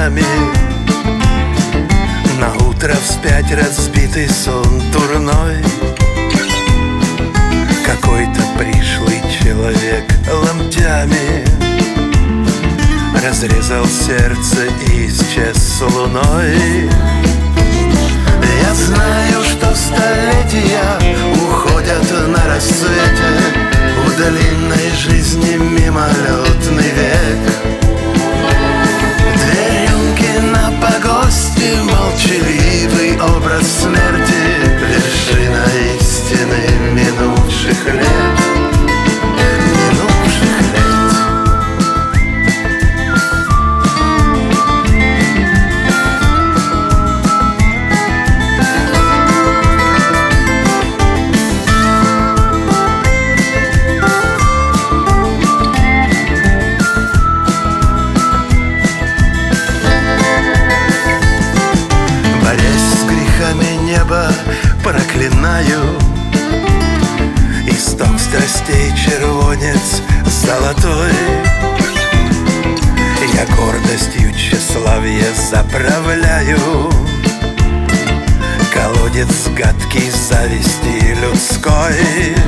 ломтями. На утро вспять разбитый сон дурной. Какой-то пришлый человек ломтями разрезал сердце и исчез с луной. Я знаю, что столетия уходят на рассвете, в длинной жизни мимолетный век. Две рюмки на погосте, молчаливый образ смерти, вершина истины минувших лет. Небо проклинаю, исток страстей червонец золотой. Я гордостью тщеславие заправляю, колодец гадкий зависти людской.